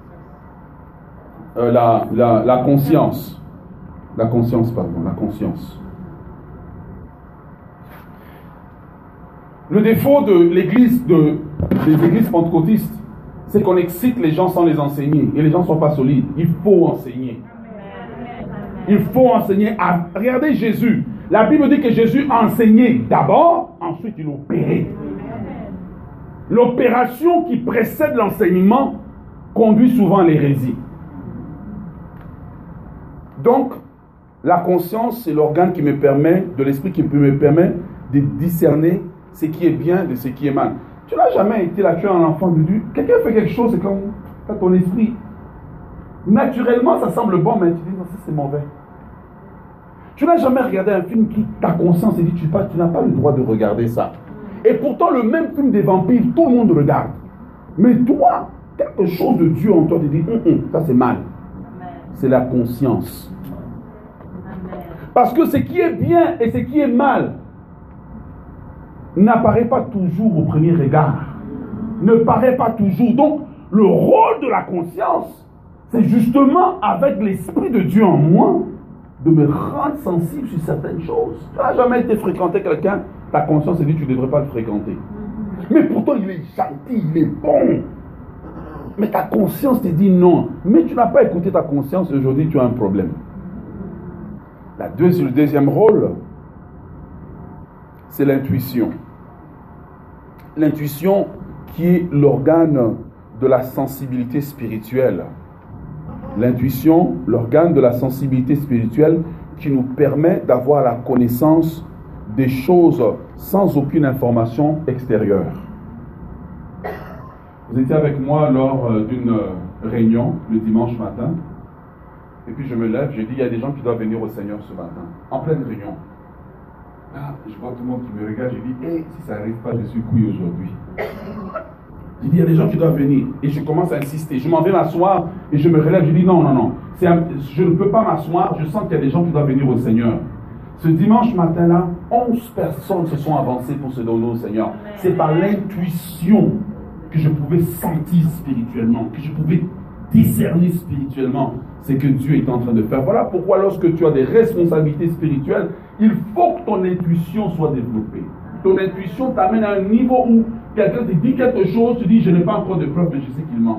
Euh, la, la, la conscience. La conscience, pardon, la conscience. Le défaut de l'église, de, des églises pentecôtistes, c'est qu'on excite les gens sans les enseigner. Et les gens ne sont pas solides. Il faut enseigner. Il faut enseigner. À... Regardez Jésus. La Bible dit que Jésus a enseigné d'abord, ensuite il opérait. L'opération qui précède l'enseignement conduit souvent à l'hérésie. Donc, la conscience, c'est l'organe qui me permet, de l'esprit qui me permet de discerner ce qui est bien de ce qui est mal. Tu n'as jamais été là, tu es un enfant de Dieu. Quelqu'un fait quelque chose, c'est comme ton esprit. Naturellement, ça semble bon, mais tu dis non, ça c'est mauvais. Tu n'as jamais regardé un film qui, ta conscience, et dit tu, tu n'as pas le droit de regarder ça. Et pourtant, le même film des vampires, tout le monde regarde. Mais toi, quelque chose de Dieu en toi te dit hum, hum, ça c'est mal. C'est la conscience. Parce que ce qui est bien et ce qui est mal n'apparaît pas toujours au premier regard. Ne paraît pas toujours. Donc, le rôle de la conscience, c'est justement avec l'Esprit de Dieu en moi de me rendre sensible sur certaines choses. Tu n'as jamais été fréquenter quelqu'un, ta conscience te dit que tu ne devrais pas le fréquenter. Mais pourtant, il est gentil, il est bon. Mais ta conscience te dit non. Mais tu n'as pas écouté ta conscience, aujourd'hui tu as un problème. La deuxième, le deuxième rôle, c'est l'intuition. L'intuition qui est l'organe de la sensibilité spirituelle. L'intuition, l'organe de la sensibilité spirituelle qui nous permet d'avoir la connaissance des choses sans aucune information extérieure. Vous étiez avec moi lors d'une réunion le dimanche matin, et puis je me lève, je dis, il y a des gens qui doivent venir au Seigneur ce matin, en pleine réunion. Là, je vois tout le monde qui me regarde, je dis, hé, hey, si ça n'arrive pas, je suis couille aujourd'hui. Je dis, il y a des gens qui doivent venir, et je commence à insister, je m'en vais m'asseoir, et je me relève, je dis, non, non, non, un, je ne peux pas m'asseoir, je sens qu'il y a des gens qui doivent venir au Seigneur. Ce dimanche matin-là, onze personnes se sont avancées pour se donner au Seigneur. C'est par l'intuition que je pouvais sentir spirituellement, que je pouvais discerner spirituellement ce que Dieu est en train de faire. Voilà pourquoi lorsque tu as des responsabilités spirituelles, il faut que ton intuition soit développée. Ton intuition t'amène à un niveau où quelqu'un te dit quelque chose, tu dis je n'ai pas encore de preuves, mais je sais qu'il ment.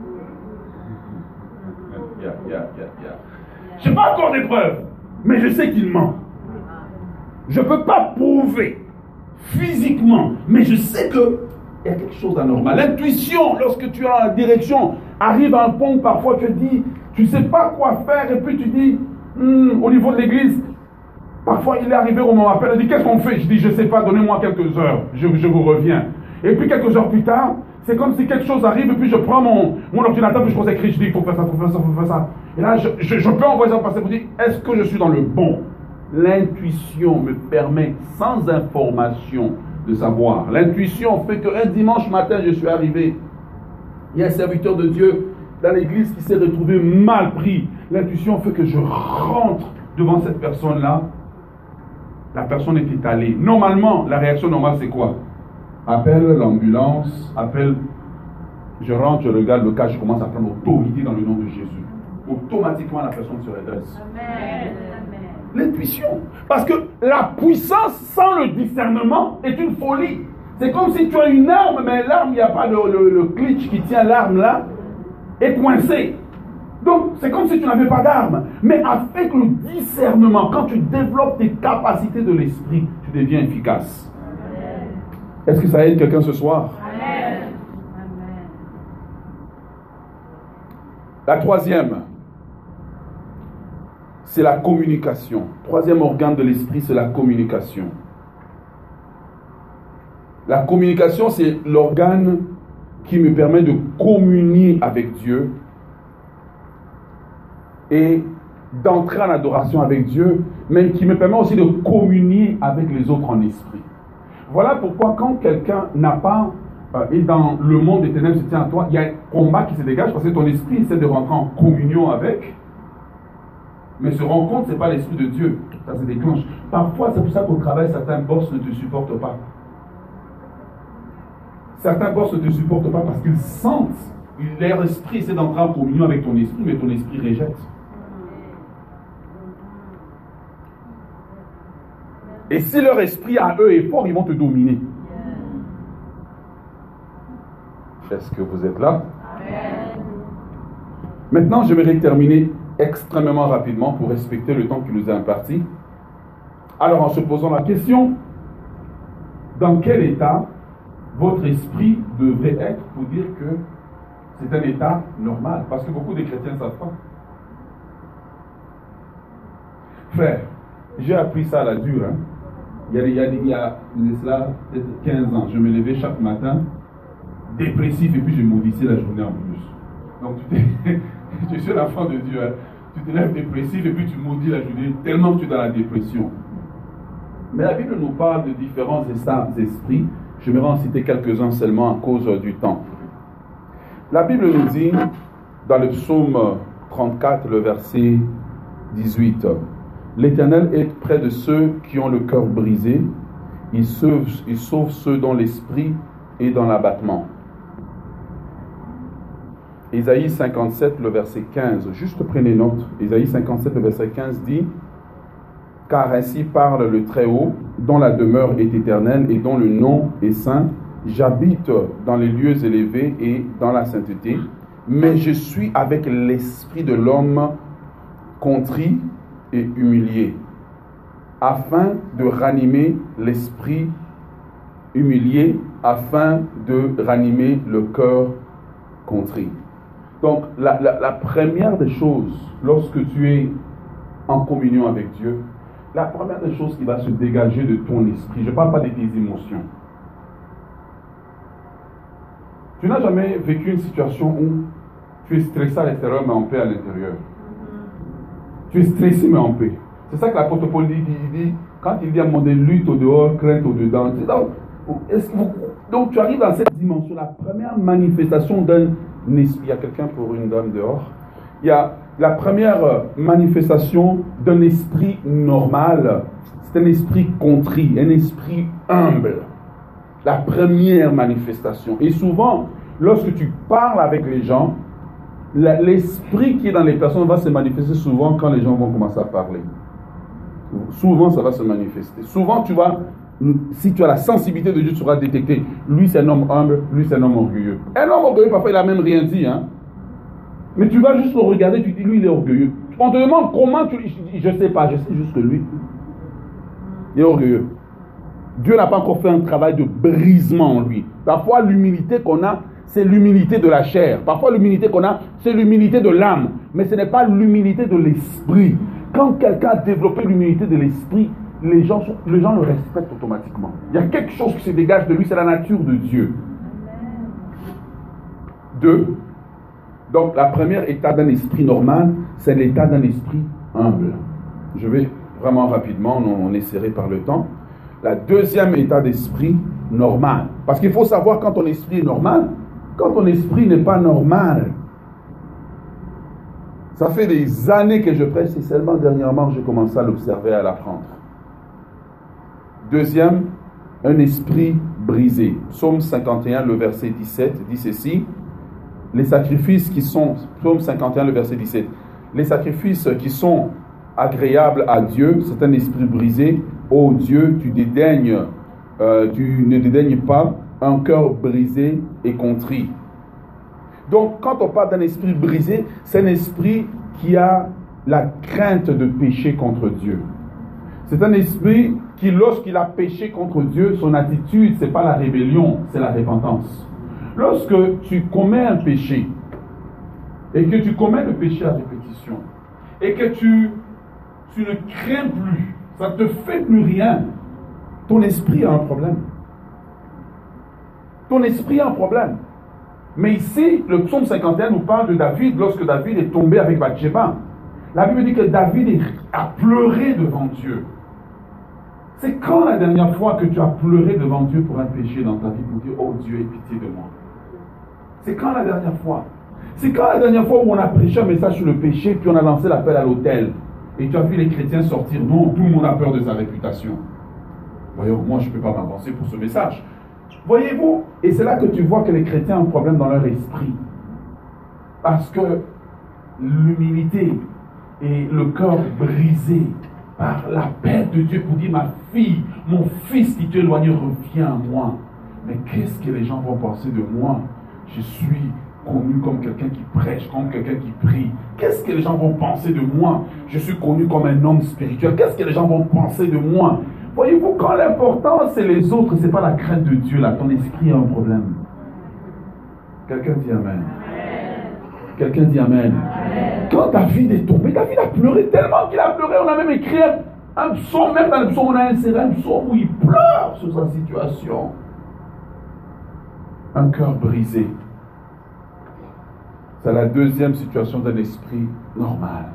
Yeah, yeah, yeah, yeah. Je n'ai pas encore de preuves, mais je sais qu'il ment. Je ne peux pas prouver physiquement, mais je sais que il y a quelque chose d'anormal. L'intuition, lorsque tu es en direction, arrive à un point où parfois tu te dis, tu ne sais pas quoi faire, et puis tu dis, hm, au niveau de l'église, parfois il est arrivé au moment appel, il dit, qu'est-ce qu'on fait? Je dis, je ne sais pas, donnez-moi quelques heures, je, je vous reviens. Et puis quelques heures plus tard, c'est comme si quelque chose arrive, et puis je prends mon, mon ordinateur, puis je pose écrit, je dis, il faut faire ça, il faut faire ça, il faut faire ça. Et là, je, je, je peux envoyer ça passer pour dire, est-ce que je suis dans le bon? L'intuition me permet, sans information, de savoir. L'intuition fait qu'un dimanche matin, je suis arrivé. Il y a un serviteur de Dieu dans l'église qui s'est retrouvé mal pris. L'intuition fait que je rentre devant cette personne-là. La personne est étalée. Normalement, la réaction normale, c'est quoi? Appelle l'ambulance, appelle. Je rentre, je regarde le cas, je commence à prendre autorité dans le nom de Jésus. Automatiquement, la personne se redresse. Amen. L'intuition. Parce que la puissance sans le discernement est une folie. C'est comme si tu as une arme, mais l'arme, il n'y a pas le, le, le glitch qui tient l'arme là, est coincé. Donc, c'est comme si tu n'avais pas d'arme. Mais avec le discernement, quand tu développes tes capacités de l'esprit, tu deviens efficace. Amen. Est-ce que ça aide quelqu'un ce soir? Amen. La troisième, c'est la communication. Troisième organe de l'esprit, c'est la communication. La communication, c'est l'organe qui me permet de communier avec Dieu et d'entrer en adoration avec Dieu, mais qui me permet aussi de communier avec les autres en esprit. Voilà pourquoi quand quelqu'un n'a pas, euh, et dans le monde des ténèbres se tient à toi, il y a un combat qui se dégage parce que ton esprit essaie de rentrer en communion avec. Mais se rendre compte, ce n'est pas l'esprit de Dieu. Ça se déclenche. Parfois, c'est pour ça qu'au travail, certains boss ne te supportent pas. Certains boss ne te supportent pas parce qu'ils sentent, leur esprit essaie d'entrer en communion avec ton esprit, mais ton esprit rejette. Et si leur esprit à eux est fort, ils vont te dominer. Est-ce que vous êtes là? Maintenant, j'aimerais terminer extrêmement rapidement pour respecter le temps qui nous est imparti. Alors, en se posant la question, dans quel état votre esprit devrait être pour dire que c'est un état normal? Parce que beaucoup de chrétiens ne savent pas. Frère, j'ai appris ça à la dure. Hein. Il y a, il y a, il y a cela, peut-être quinze ans, je me levais chaque matin dépressif et puis je maudissais la journée en plus. Donc tu, tu suis l'enfant de Dieu. Hein. Tu te lèves dépressif et puis tu maudis la journée tellement que tu es dans la dépression. Mais la Bible nous parle de différents états d'esprit. Je vais en citer quelques-uns seulement à cause du temps. La Bible nous dit, dans le psaume trente-quatre, le verset dix-huit, « L'Éternel est près de ceux qui ont le cœur brisé. Il sauve, il sauve ceux dont l'esprit est dans l'abattement. » Ésaïe cinquante-sept, le verset quinze. Juste prenez note. Ésaïe cinquante-sept, le verset quinze dit, car ainsi parle le Très-Haut, dont la demeure est éternelle et dont le nom est saint. J'habite dans les lieux élevés et dans la sainteté, mais je suis avec l'esprit de l'homme contrit et humilié, afin de ranimer l'esprit humilié, afin de ranimer le cœur contrit. Donc, la, la, la première des choses, lorsque tu es en communion avec Dieu, la première des choses qui va se dégager de ton esprit, je ne parle pas de tes émotions. Tu n'as jamais vécu une situation où tu es stressé à l'extérieur, mais en paix à l'intérieur. Tu es stressé, mais en paix. C'est ça que l'apôtre Paul dit, il dit, quand il dit à un moment donné, lutte au dehors, crainte au dedans. Donc, est-ce que vous, donc tu arrives dans cette dimension, la première manifestation d'un esprit. Il y a quelqu'un pour une dame dehors. Il y a la première manifestation d'un esprit normal, c'est un esprit contrit, un esprit humble. La première manifestation. Et souvent, lorsque tu parles avec les gens, l'esprit qui est dans les personnes va se manifester souvent quand les gens vont commencer à parler. Souvent, ça va se manifester. Souvent, tu vas, si tu as la sensibilité de Dieu, tu vas détecter. Lui, c'est un homme humble, lui, c'est un homme orgueilleux. Un homme orgueilleux, parfois, il n'a même rien dit. Hein? Mais tu vas juste le regarder, tu dis, lui, il est orgueilleux. On te demande comment tu... Je ne sais pas, je sais juste que lui, il est orgueilleux. Dieu n'a pas encore fait un travail de brisement en lui. Parfois, l'humilité qu'on a, c'est l'humilité de la chair. Parfois, l'humilité qu'on a, c'est l'humilité de l'âme. Mais ce n'est pas l'humilité de l'esprit. Quand quelqu'un a développé l'humilité de l'esprit, les gens, sont, les gens le respectent automatiquement. Il y a quelque chose qui se dégage de lui, c'est la nature de Dieu. Deux. Donc, la première état d'un esprit normal, c'est l'état d'un esprit humble. Je vais vraiment rapidement, on est serré par le temps. La deuxième état d'esprit normal. Parce qu'il faut savoir quand ton esprit est normal, quand ton esprit n'est pas normal. Ça fait des années que je prêche, c'est seulement dernièrement que j'ai commencé à l'observer et à l'apprendre. Deuxième, un esprit brisé. Psaume cinquante et un, le verset dix-sept, dit ceci. Les sacrifices qui sont, Psaume cinquante et un, le verset dix-sept, les sacrifices qui sont agréables à Dieu, c'est un esprit brisé. Ô Dieu, tu dédaignes, euh, tu ne dédaignes pas un cœur brisé et contrit. Donc, quand on parle d'un esprit brisé, c'est un esprit qui a la crainte de pécher contre Dieu. C'est un esprit qui, lorsqu'il a péché contre Dieu, son attitude, ce n'est pas la rébellion, c'est la repentance. Lorsque tu commets un péché, et que tu commets le péché à répétition, et que tu, tu ne crains plus, ça ne te fait plus rien, ton esprit a un problème. Ton esprit a un problème. Mais ici, le psaume cinquante et un nous parle de David, lorsque David est tombé avec Bathsheba. La Bible dit que David a pleuré devant Dieu. C'est quand la dernière fois que tu as pleuré devant Dieu pour un péché dans ta vie, pour dire, oh Dieu, aie pitié de moi? C'est quand la dernière fois? C'est quand la dernière fois où on a prêché un message sur le péché, puis on a lancé l'appel à l'autel, et tu as vu les chrétiens sortir? Non, tout le monde a peur de sa réputation. Voyons, moi je ne peux pas m'avancer pour ce message. Voyez-vous, et c'est là que tu vois que les chrétiens ont un problème dans leur esprit. Parce que l'humilité et le cœur brisé par l'appel de Dieu pour dire, ma fille, mon fils qui t'est éloigné, reviens à moi. Mais qu'est-ce que les gens vont penser de moi? Je suis connu comme quelqu'un qui prêche, comme quelqu'un qui prie. Qu'est-ce que les gens vont penser de moi? Je suis connu comme un homme spirituel. Qu'est-ce que les gens vont penser de moi? Voyez-vous, quand l'important c'est les autres, ce n'est pas la crainte de Dieu, là, ton esprit a un problème. Quelqu'un dit Amen. Amen. Quelqu'un dit Amen. Amen. Quand David est tombé, David a pleuré tellement qu'il a pleuré, on a même écrit un psaume, même dans le psaume, on a inséré un psaume où il pleure sur sa situation. Un cœur brisé. C'est la deuxième situation d'un esprit normal.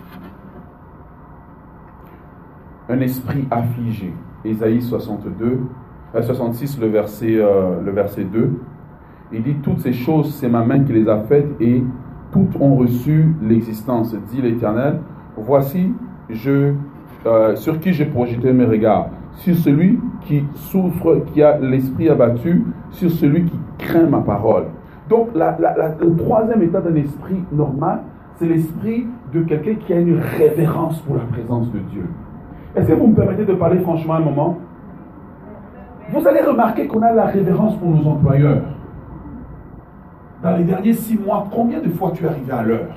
Un esprit affligé. Ésaïe soixante-deux, euh, soixante-six, le verset, euh, le verset deux. Il dit, toutes ces choses, c'est ma main qui les a faites et toutes ont reçu l'existence, dit l'Éternel. Voici, je, euh, sur qui j'ai projeté mes regards. Sur celui qui souffre, qui a l'esprit abattu, sur celui qui craint ma parole. Donc, la, la, la, le troisième état d'un esprit normal, c'est l'esprit de quelqu'un qui a une révérence pour la présence de Dieu. Est-ce que vous me permettez de parler franchement un moment? Vous allez remarquer qu'on a la révérence pour nos employeurs. Dans les derniers six mois, combien de fois tu es arrivé à l'heure?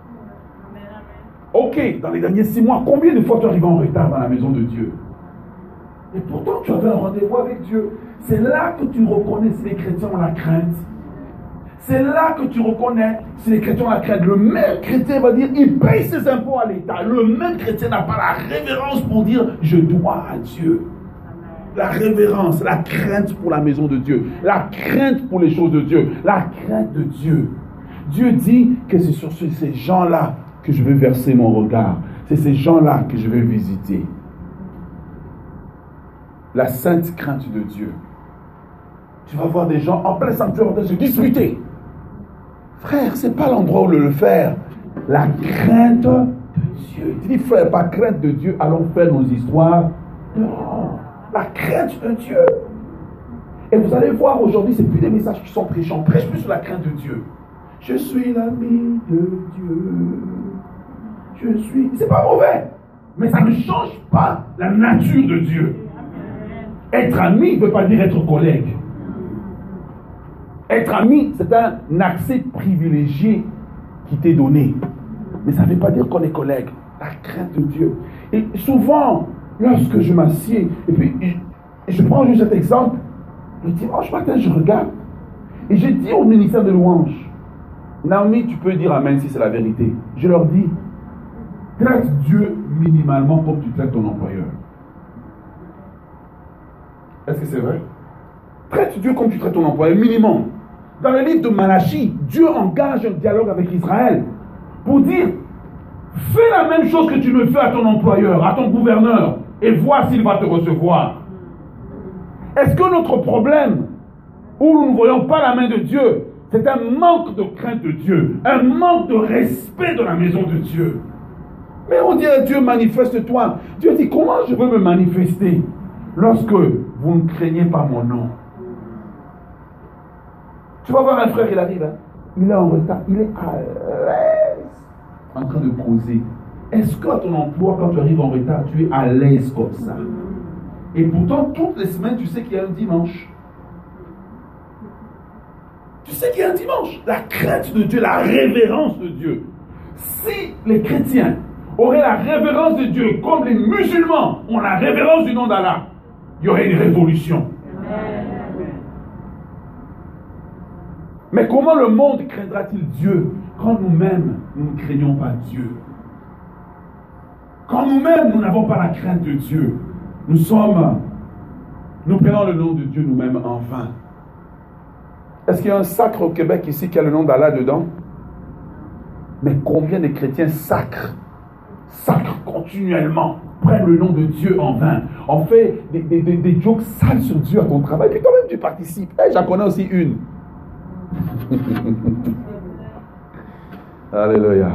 Ok, dans les derniers six mois, combien de fois tu es arrivé en retard dans la maison de Dieu? Et pourtant, tu avais un rendez-vous avec Dieu. C'est là que tu reconnais si les chrétiens ont la crainte. C'est là que tu reconnais si les chrétiens ont la crainte. Le même chrétien va dire, il paye ses impôts à l'État. Le même chrétien n'a pas la révérence pour dire, je dois à Dieu. La révérence, la crainte pour la maison de Dieu, la crainte pour les choses de Dieu, la crainte de Dieu. Dieu dit que c'est sur ces gens-là que je vais verser mon regard. C'est ces gens-là que je vais visiter. La sainte crainte de Dieu. Tu vas voir des gens en plein sanctuaire en train de se disputer. Frère, ce n'est pas l'endroit où le faire. La crainte de Dieu. Tu dis, frère, pas crainte de Dieu, allons faire nos histoires. Non. La crainte de Dieu. Et vous allez voir aujourd'hui, ce n'est plus des messages qui sont prêchés. On prêche plus sur la crainte de Dieu. Je suis l'ami de Dieu. Je suis. C'est pas mauvais. Mais ça ne change pas la nature de Dieu. Être ami ne veut pas dire être collègue. Être ami, c'est un accès privilégié qui t'est donné. Mais ça ne veut pas dire qu'on est collègue. La crainte de Dieu. Et souvent, lorsque je m'assieds, et puis et je prends juste cet exemple, le dimanche matin, je regarde, et je dis au ministère de louange, Naomi, tu peux dire amen si c'est la vérité. Je leur dis, traite Dieu minimalement comme tu traites ton employeur. Est-ce que c'est vrai? Traite Dieu comme tu traites ton employeur, minimum. Dans le livre de Malachie, Dieu engage un dialogue avec Israël pour dire, fais la même chose que tu le fais à ton employeur, à ton gouverneur, et vois s'il va te recevoir. Est-ce que notre problème, où nous ne voyons pas la main de Dieu, c'est un manque de crainte de Dieu, un manque de respect de la maison de Dieu? Mais on dit à Dieu, manifeste-toi. Dieu dit, comment je veux me manifester lorsque vous ne craignez pas mon nom? Tu vas voir un frère, il arrive, hein? Il est en retard, il est à l'aise en train de causer. Est-ce qu'à ton emploi, quand tu arrives en retard, tu es à l'aise comme ça? Et pourtant, toutes les semaines, tu sais qu'il y a un dimanche. Tu sais qu'il y a un dimanche. La crainte de Dieu, la révérence de Dieu. Si les chrétiens auraient la révérence de Dieu comme les musulmans ont la révérence du nom d'Allah, il y aurait une révolution. Mais comment le monde craindra-t-il Dieu quand nous-mêmes, nous ne craignons pas Dieu? Quand nous-mêmes, nous n'avons pas la crainte de Dieu, nous sommes, nous prenons le nom de Dieu nous-mêmes en vain. Est-ce qu'il y a un sacre au Québec ici qui a le nom d'Allah dedans? Mais combien de chrétiens sacrent, sacrent continuellement, prennent le nom de Dieu en vain? On fait des, des, des, des jokes sales sur Dieu à ton travail, puis quand même tu participes. Hey, j'en connais aussi une. Alléluia.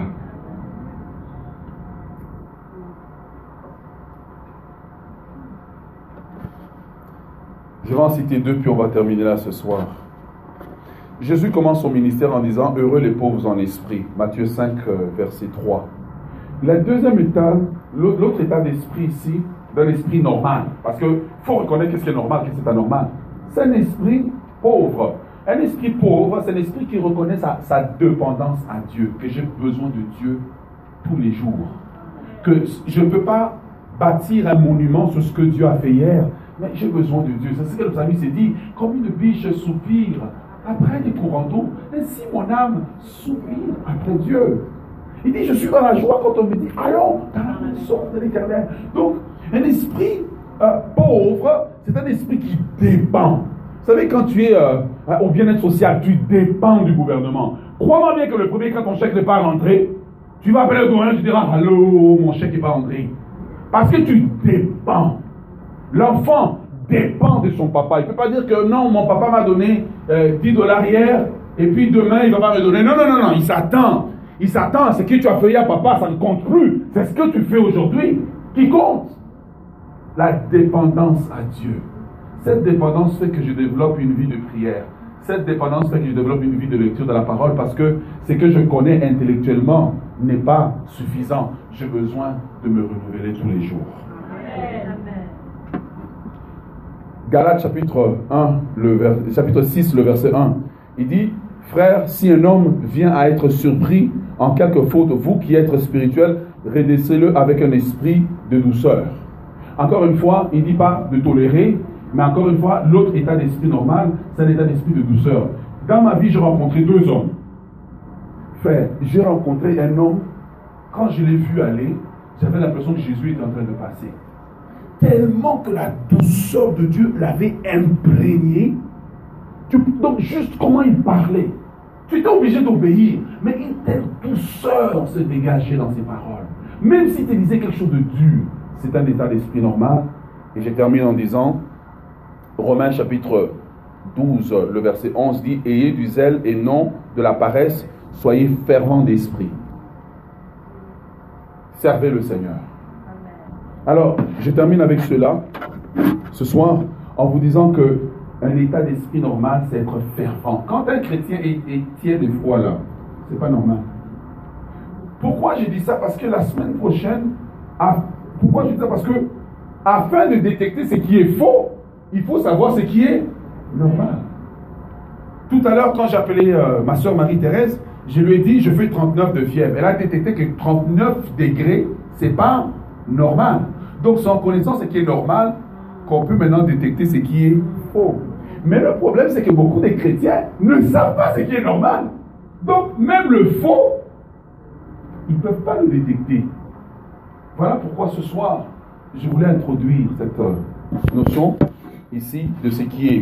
Je vais en citer deux, puis on va terminer là ce soir. Jésus commence son ministère en disant « Heureux les pauvres en esprit ». Matthieu cinq, verset trois. La deuxième état, l'autre état d'esprit ici, d'un esprit normal. Parce qu'il faut reconnaître qu'est-ce qui est normal, qu'est-ce qui est anormal. C'est un esprit pauvre. Un esprit pauvre, c'est un esprit qui reconnaît sa, sa dépendance à Dieu, que j'ai besoin de Dieu tous les jours. Que je ne peux pas bâtir un monument sur ce que Dieu a fait hier, mais j'ai besoin de Dieu. C'est ce que le psalmiste s'est dit, comme une biche soupire après des courants d'eau, ainsi mon âme soupire après Dieu. Il dit, je suis dans la joie quand on me dit, allons dans la maison de l'Éternel. Donc, un esprit euh, pauvre, c'est un esprit qui dépend. Vous savez, quand tu es euh, au bien-être social, tu dépends du gouvernement. Crois-moi bien que le premier, quand ton chèque n'est pas rentré, tu vas appeler le gouvernement, tu diras, allô, mon chèque n'est pas rentré. Parce que tu dépends. L'enfant dépend de son papa. Il ne peut pas dire que non, mon papa m'a donné euh, dix dollars hier, et puis demain, il ne va pas me donner. Non, non, non, non, il s'attend. Il s'attend à ce que tu as fait à papa, ça ne compte plus. C'est ce que tu fais aujourd'hui qui compte. La dépendance à Dieu. Cette dépendance fait que je développe une vie de prière. Cette dépendance fait que je développe une vie de lecture de la parole parce que ce que je connais intellectuellement n'est pas suffisant. J'ai besoin de me renouveler tous les jours. Galates chapitre un, le vers, chapitre six, le verset un, il dit, frère, si un homme vient à être surpris en quelque faute, vous qui êtes spirituels, redressez-le avec un esprit de douceur. Encore une fois, il ne dit pas de tolérer, mais encore une fois, l'autre état d'esprit normal, c'est un état d'esprit de douceur. Dans ma vie, j'ai rencontré deux hommes. Frère, j'ai rencontré un homme, quand je l'ai vu aller, j'avais l'impression que Jésus était en train de passer. Tellement que la douceur de Dieu l'avait imprégné. Tu, donc, juste comment il parlait. Tu étais obligé d'obéir, mais une telle douceur se dégageait dans ses paroles. Même si tu disais quelque chose de dur, c'est un état d'esprit normal. Et je termine en disant, Romains chapitre douze, le verset onze dit, ayez du zèle et non de la paresse, soyez fervents d'esprit. Servez le Seigneur. Alors, je termine avec cela, ce soir, en vous disant que un état d'esprit normal, c'est être fervent. Quand un chrétien est, est tiers de foi, là, c'est pas normal. Pourquoi je dis ça? Parce que la semaine prochaine, à, pourquoi je dis ça? Parce que, afin de détecter ce qui est faux, il faut savoir ce qui est normal. Tout à l'heure, quand j'appelais euh, ma soeur Marie-Thérèse, je lui ai dit, je fais trente-neuf de fièvre. Elle a détecté que trente-neuf degrés, c'est pas normal. Donc, c'est en connaissant ce qui est normal qu'on peut maintenant détecter ce qui est faux. Mais le problème, c'est que beaucoup de chrétiens ne savent pas ce qui est normal. Donc, même le faux, ils ne peuvent pas le détecter. Voilà pourquoi ce soir, je voulais introduire cette notion ici de ce qui est